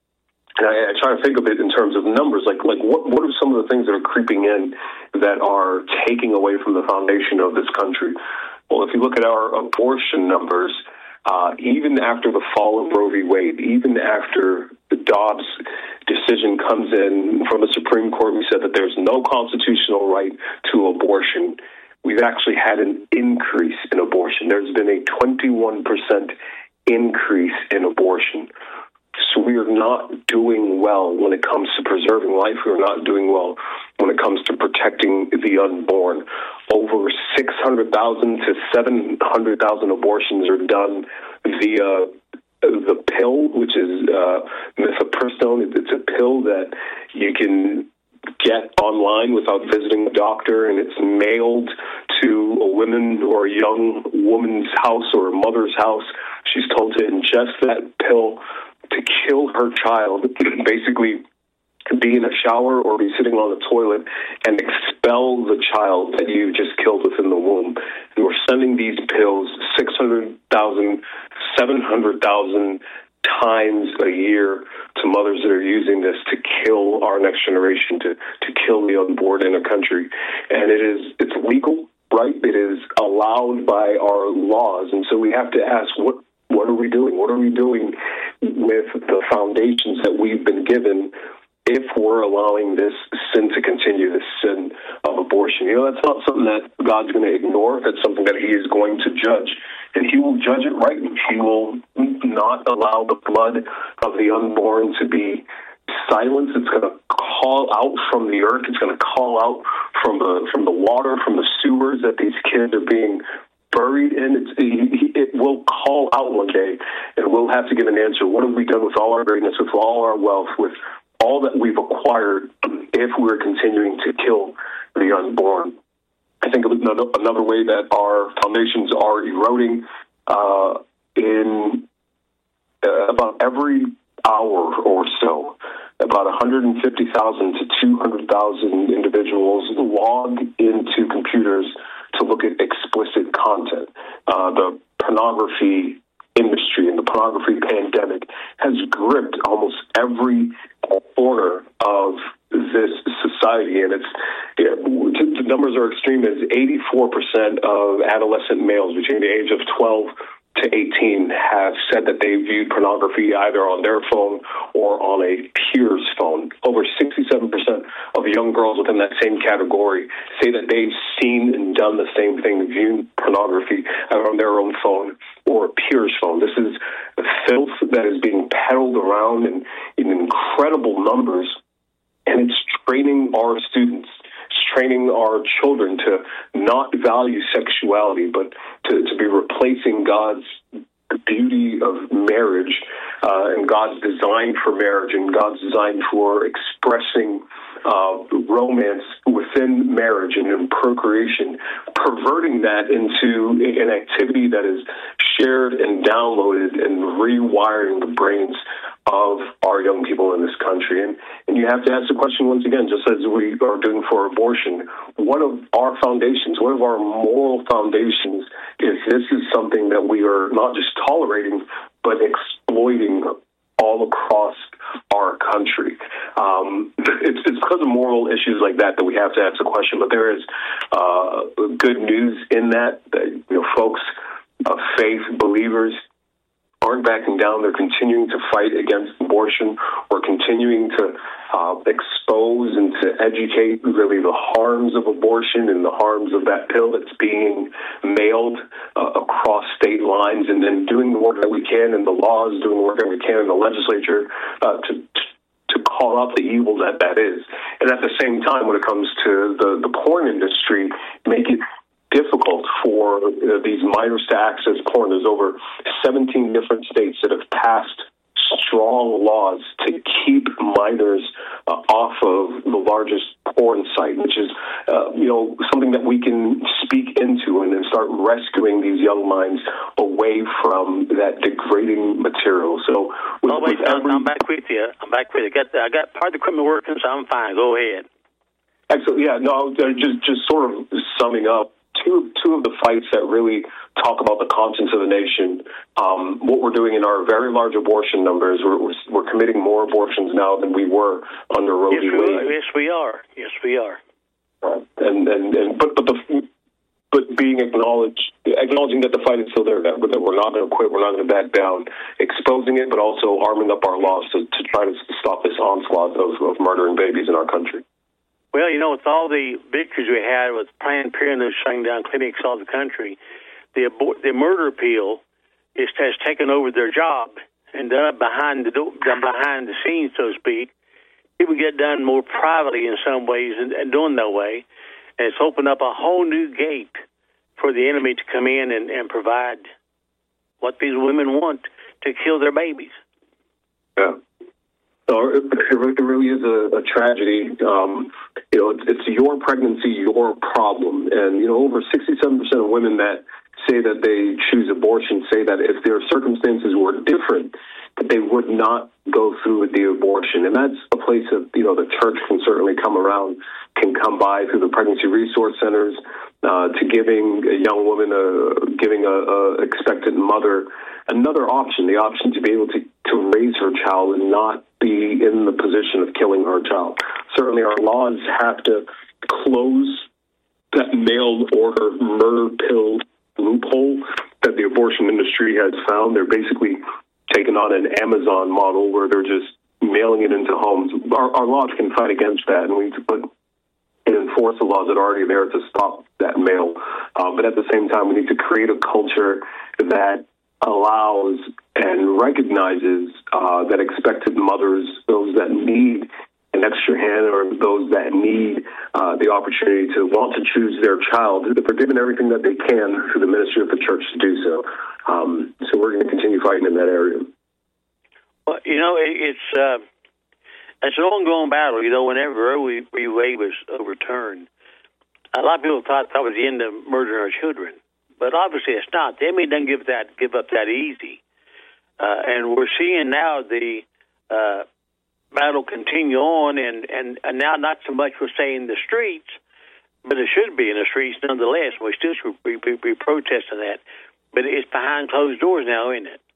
And I, I try to think of it in terms of numbers, like like what what are some of the things that are creeping in that are taking away from the foundation of this country? Well, if you look at our abortion numbers, uh, even after the fall of Roe v. Wade, even after the Dobbs decision comes in from the Supreme Court, we said that there's no constitutional right to abortion. We've actually had an increase in abortion. There's been a twenty-one percent increase in abortion. So we are not doing well when it comes to preserving life. We are not doing well when it comes to protecting the unborn. Over six hundred thousand to seven hundred thousand abortions are done via the pill, which is uh, mifepristone. It's a pill that you can get online without visiting a doctor, and it's mailed to a woman or a young woman's house or a mother's house. She's told to ingest that pill to kill her child, basically be in a shower or be sitting on the toilet and expel the child that you just killed within the womb. And we're sending these pills six hundred thousand, seven hundred thousand times a year to mothers that are using this to kill our next generation, to, to kill the unborn in a country. And it is, it's legal, right? It is allowed by our laws. And so we have to ask, what What are we doing? What are we doing with the foundations that we've been given if we're allowing this sin to continue, this sin of abortion? You know, that's not something that God's going to ignore. That's something that He is going to judge. And He will judge it rightly. He will not allow the blood of the unborn to be silenced. It's going to call out from the earth. It's going to call out from the, from the water, from the sewers that these kids are being buried in. It's, it will call out one day, and we'll have to give an answer. What have we done with all our greatness, with all our wealth, with all that we've acquired, if we're continuing to kill the unborn? I think of another, another way that our foundations are eroding. Uh, in uh, about every hour or so, about one hundred fifty thousand to two hundred thousand individuals log into computers to look at explicit content. Uh, the pornography industry and the pornography pandemic has gripped almost every corner of this society, and it's yeah, the numbers are extreme. As eighty-four percent of adolescent males between the age of twelve to eighteen have said that they viewed pornography either on their phone or on a peer's phone. Over sixty-seven percent of young girls within that same category say that they've seen and done the same thing, viewing pornography either on their own phone or a peer's phone. This is the filth that is being peddled around in, in incredible numbers, and it's training our students, it's training our children to not value sexuality, but to, to be replacing God's beauty of marriage uh, and God's design for marriage and God's design for expressing uh, romance within marriage and in procreation, perverting that into an activity that is shared and downloaded and rewiring the brains of our young people in this country. And, and you have to ask the question once again, just as we are doing for abortion, what of our foundations, what of our moral foundations is this is something that we are not just tolerating, but exploiting all across our country? Um, it's, it's because of moral issues like that that we have to ask the question, but there is uh, good news in that, that you know, folks of faith, believers, aren't backing down. They're continuing to fight against abortion. We're continuing to uh, expose and to educate really the harms of abortion and the harms of that pill that's being mailed uh, across state lines, and then doing the work that we can in the laws, doing the work that we can in the legislature uh, to to call out the evil that that is. And at the same time, when it comes to the, the porn industry, make it difficult for uh, these minors to access porn. There's over seventeen different states that have passed strong laws to keep minors uh, off of the largest porn site, which is, uh, you know, something that we can speak into and then start rescuing these young minds away from that degrading material. So, with, oh, wait, with every... I'm back with you. I'm back with you. I got, the, I got part of the equipment working, so I'm fine. Go ahead. Excellent. Yeah, no, just just sort of summing up. Two, two of the fights that really talk about the conscience of the nation, um, what we're doing in our very large abortion numbers, we're, we're, we're committing more abortions now than we were under Roe v. Wade. Yes, we are. Yes, we are. Uh, and, and, and but but the but being acknowledged, acknowledging that the fight is still there, that, that we're not going to quit, we're not going to back down, exposing it, but also arming up our laws to, to try to stop this onslaught of, of murdering babies in our country. Well, you know, with all the victories we had with Planned Parenthood shutting down clinics all over the country, the abor- the murder appeal is, has taken over their job and done behind the do- done behind the scenes, so to speak. People get done more privately in some ways and, and doing that way, and it's opened up a whole new gate for the enemy to come in and, and provide what these women want to kill their babies. Yeah. So it, it really is a, a tragedy. Um, you know, it's, it's your pregnancy, your problem. And, you know, over sixty-seven percent of women that say that they choose abortion say that if their circumstances were different, that they would not go through with the abortion. And that's a place that, you know, the church can certainly come around, can come by through the pregnancy resource centers, uh, to giving a young woman, a, giving a, a expectant mother another option, the option to be able to, to raise her child and not be in the position of killing her child. Certainly our laws have to close that mail order murder pill loophole that the abortion industry has found. They're basically taking on an Amazon model where they're just mailing it into homes. Our, our laws can fight against that, and we need to put and enforce the laws that are already there to stop that mail. Uh, but at the same time, we need to create a culture that allows and recognizes uh, that expected mothers, those that need an extra hand or those that need uh, the opportunity to want to choose their child, that they're given everything that they can through the ministry of the church to do so. Um, so we're going to continue fighting in that area. Well, you know, it, it's uh, it's an ongoing battle. You know, whenever Roe v. Wade was overturned, a lot of people thought that was the end of murdering our children. But obviously it's not. The enemy doesn't give that give up that easy. Uh, and we're seeing now the uh, battle continue on, and, and, and now not so much we're saying in the streets, but it should be in the streets nonetheless. We still should be, be, be protesting that. But it's behind closed doors now, isn't it?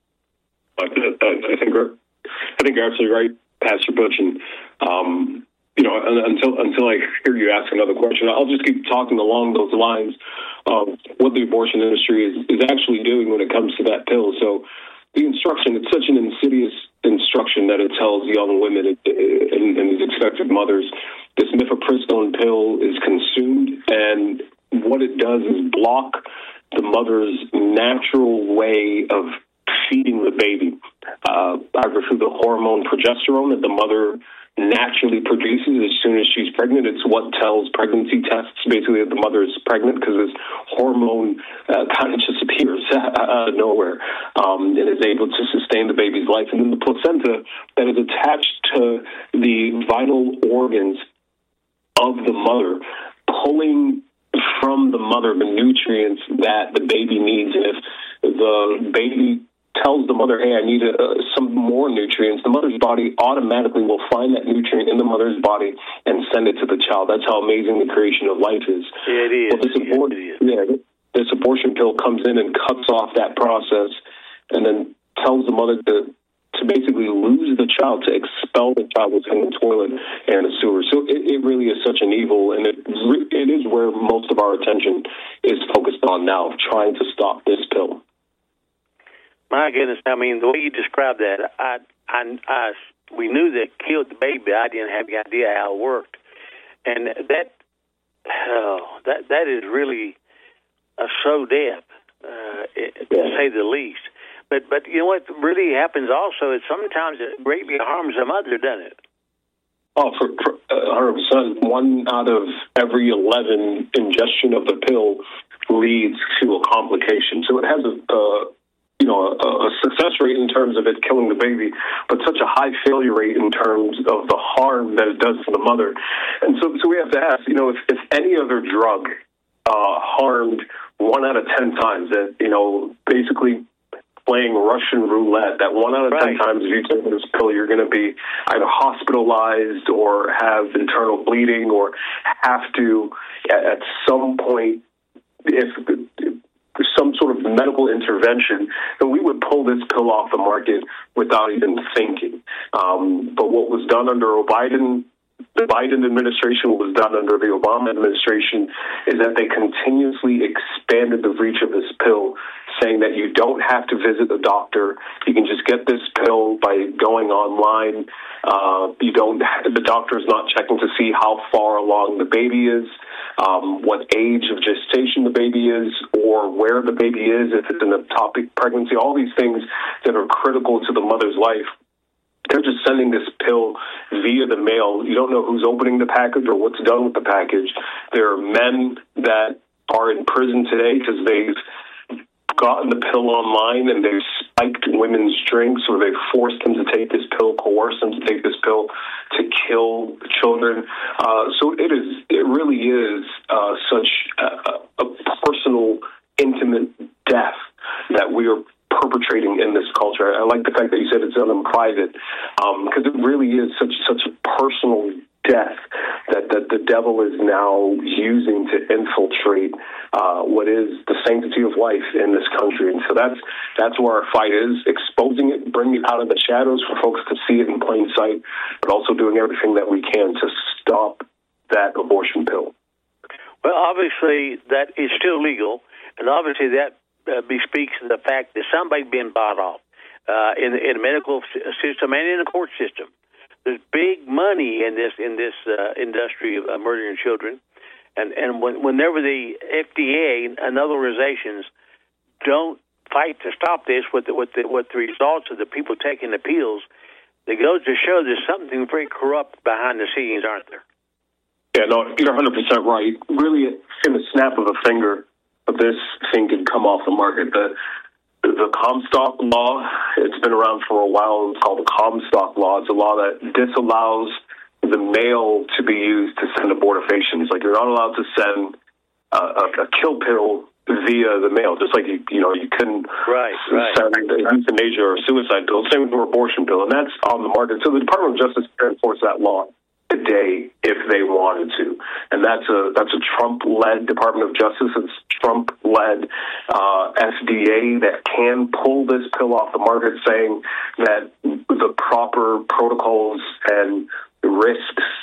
I, I, I think I think you're absolutely right, Pastor Butch. And um, you know, until until I hear you ask another question, I'll just keep talking along those lines of what the abortion industry is, is actually doing when it comes to that pill. So the instruction, it's such an insidious instruction that it tells young women and, and, and expected mothers, this mifepristone pill is consumed, and what it does is block the mother's natural way of feeding the baby, uh, either through the hormone progesterone that the mother naturally produces as soon as she's pregnant. It's what tells pregnancy tests basically that the mother is pregnant, because this hormone uh, kind of just appears out of nowhere um, and is able to sustain the baby's life. And then the placenta that is attached to the vital organs of the mother, pulling from the mother the nutrients that the baby needs. And if the baby tells the mother, hey, I need a, uh, some more nutrients, the mother's body automatically will find that nutrient in the mother's body and send it to the child. That's how amazing the creation of life is. Yeah, it is. Well, this, abor- yeah, it is. Yeah, this abortion pill comes in and cuts off that process and then tells the mother to, to basically lose the child, to expel the child within the toilet and the sewer. So it, it really is such an evil, and it, it is where most of our attention is focused on now, trying to stop this pill. My goodness, I mean, the way you described that, I, I, I, we knew that it killed the baby. I didn't have any idea how it worked. And that, oh, that, that is really a slow death, uh, it, to say the least. But, but you know what really happens also is sometimes it greatly harms the mother, doesn't it? Oh, for, for uh, one hundred percent. One out of every eleven ingestion of the pill leads to a complication. So it has a, uh, you know, a, a success rate in terms of it killing the baby, but such a high failure rate in terms of the harm that it does to the mother. And so, so we have to ask, you know, if, if any other drug uh, harmed one out of ten times, that, you know, basically playing Russian roulette, that one out of right. ten times if you take this pill, you're going to be either hospitalized or have internal bleeding or have to, at some point, if, if some sort of medical intervention, then we would pull this pill off the market without even thinking. Um, but what was done under Biden, the Biden administration, what was done under the Obama administration, is that they continuously expanded the reach of this pill, saying that you don't have to visit a doctor. You can just get this pill by going online. Uh, you don't. The doctor is not checking to see how far along the baby is, um, what age of gestation the baby is, or where the baby is, if it's an ectopic pregnancy, all these things that are critical to the mother's life. They're just sending this pill via the mail. You don't know who's opening the package or what's done with the package. There are men that are in prison today because they've gotten the pill online and they've spiked women's drinks, or they've forced them to take this pill, coerced them to take this pill to kill children. Uh, so it is, it really is uh, such a, a personal, intimate death that we are perpetrating in this culture. I like the fact that you said it's done in private, because um, it really is such such a personal death that, that the devil is now using to infiltrate uh, what is the sanctity of life in this country. And so that's that's where our fight is, exposing it, bringing it out of the shadows for folks to see it in plain sight, but also doing everything that we can to stop that abortion pill. Well, obviously, that is still legal, and obviously that Uh, bespeaks the fact that somebody's been bought off uh, in, in the medical system and in the court system. There's big money in this in this uh, industry of uh, murdering children, and and when, whenever the F D A and other organizations don't fight to stop this, with the, with the, with the results of the people taking the pills, it goes to show there's something very corrupt behind the scenes, aren't there? Yeah, no, you're one hundred percent right. Really, in the snap of a finger, this thing could come off the market. The the Comstock law, it's been around for a while. It's called the Comstock law. It's a law that disallows the mail to be used to send abortifacients. Like, you're not allowed to send a, a, a kill pill via the mail, just like you you know you couldn't right, right. send a euthanasia or a suicide pill. Same with an abortion pill, and that's on the market. So the Department of Justice can enforce that law today if they wanted to, and that's a that's a Trump-led Department of Justice. It's Trump-led uh, F D A that can pull this pill off the market, saying that the proper protocols and risks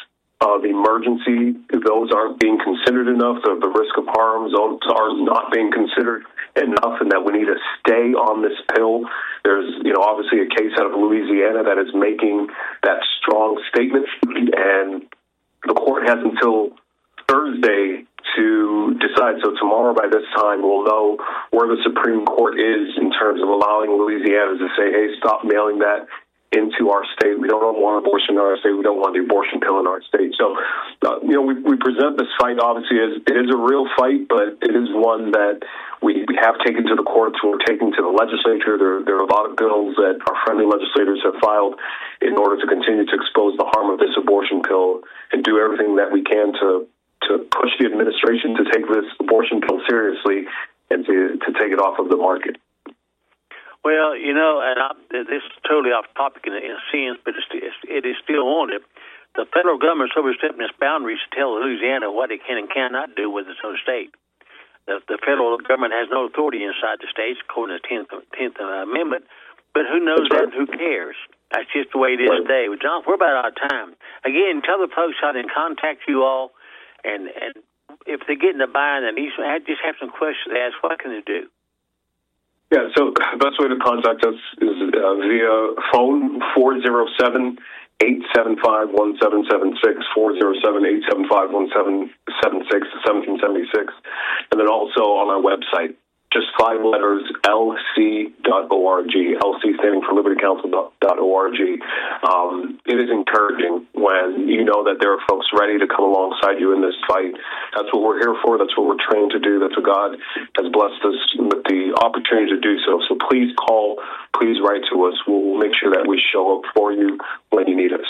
uh, the emergency, those aren't being considered enough. The, the risk of harm zones are not being considered enough, and that we need to stay on this pill. There's, you know, obviously a case out of Louisiana that is making that strong statement, and the court has until Thursday to decide. So tomorrow by this time, we'll know where the Supreme Court is in terms of allowing Louisiana to say, hey, stop mailing that into our state. We don't want abortion in our state. We don't want the abortion pill in our state. So, uh, you know, we, we present this fight, obviously, as it is a real fight, but it is one that we, we have taken to the courts. We're taking to the legislature. There, there are a lot of bills that our friendly legislators have filed in order to continue to expose the harm of this abortion pill and do everything that we can to, to push the administration to take this abortion pill seriously and to, to take it off of the market. Well, you know, and I, this is totally off topic in, in a sense, but it's, it's, it is still on it. The federal government's overstepping its boundaries to tell Louisiana what it can and cannot do with its own state. The, the federal government has no authority inside the states, according to the tenth, tenth Amendment, but who knows that and who cares? That's just the way it is today. Well, John, we're about out of time. Again, tell the folks how to contact you all, and, and if they get in a bind and these, just have some questions to ask, what can they do? Yeah, so the best way to contact us is uh, via phone, four oh seven, eight seven five, one seven seven six, four oh seven, eight seven five, one seven seven six, seventeen seventy-six, and then also on our website, just five letters, L C dot org, L C standing for Liberty Counsel dot org. Um, it is encouraging when you know that there are folks ready to come alongside you in this fight. That's what we're here for. That's what we're trained to do. That's what God has blessed us with the opportunity to do so. So please call, please write to us. We'll make sure that we show up for you when you need us.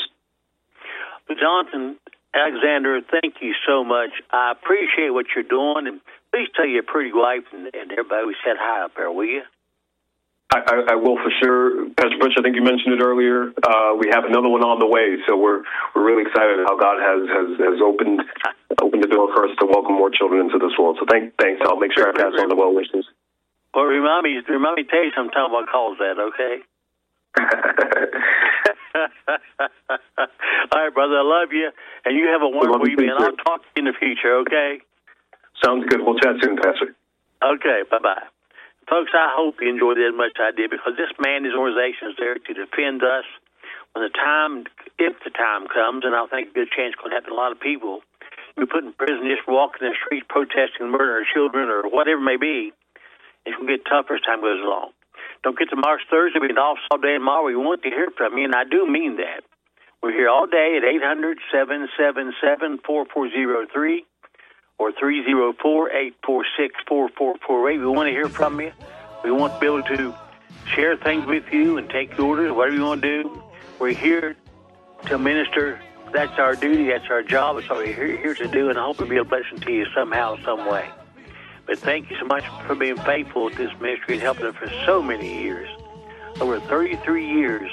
Jonathan Alexander, thank you so much. I appreciate what you're doing, and please tell your pretty wife and, and everybody we said hi up there, will you? I, I, I will for sure. Pastor Butch, I think you mentioned it earlier. Uh, we have another one on the way, so we're we're really excited how God has, has, has opened opened the door for us to welcome more children into this world. So thank, thanks. I'll make sure I pass on the well wishes. Well, remind me, remind me to tell you sometime what calls that, okay? All right, brother, I love you, and you have a wonderful evening, and I'll talk to you in the future, okay? Sounds good. We'll chat soon, Pastor. Okay, bye-bye. Folks, I hope you enjoyed it as much as I did, because this man, his organization is there to defend us when the time, if the time comes, and I think a good chance it's going to happen to a lot of people, we put in prison just walking the streets protesting murder of children or whatever it may be. It's going to get tougher as time goes along. Don't get to March Thursday. We've been off all day tomorrow. We want to hear from you, and I do mean that. We're here all day at eight hundred, seven seven seven, four four zero three or three oh four, eight four six, four four four eight. We want to hear from you. We want to be able to share things with you and take orders, whatever you want to do. We're here to minister. That's our duty. That's our job. That's what we're here, here to do, and I hope it'll be a blessing to you somehow, some way. But thank you so much for being faithful to this ministry and helping us for so many years. Over thirty-three years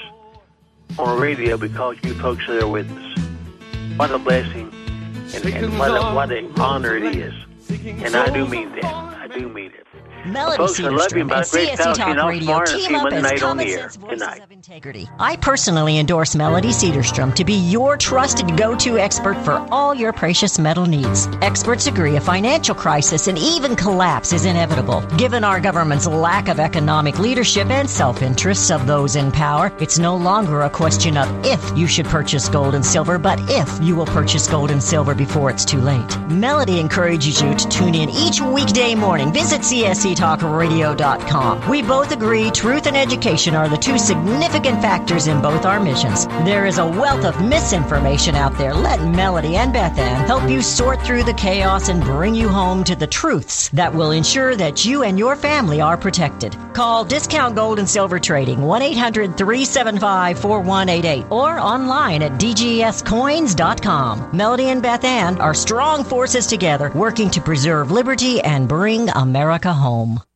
on radio because you folks are there with us. What a blessing and, and what, a, what an honor it is. And I do mean that. I do mean it. Melody folks, I love you, Cedarstrom and C S C Talk Radio team up as common sense voices of integrity. I personally endorse Melody Cedarstrom to be your trusted go-to expert for all your precious metal needs. Experts agree a financial crisis and even collapse is inevitable. Given our government's lack of economic leadership and self-interests of those in power, it's no longer a question of if you should purchase gold and silver, but if you will purchase gold and silver before it's too late. Melody encourages you to tune in each weekday morning. Visit C S C talk radio dot com. We both agree truth and education are the two significant factors in both our missions. There is a wealth of misinformation out there. Let Melody and Beth Ann help you sort through the chaos and bring you home to the truths that will ensure that you and your family are protected. Call Discount Gold and Silver Trading, one eight hundred, three seven five, four one eight eight, or online at d g s coins dot com. Melody and Beth Ann are strong forces together working to preserve liberty and bring America home.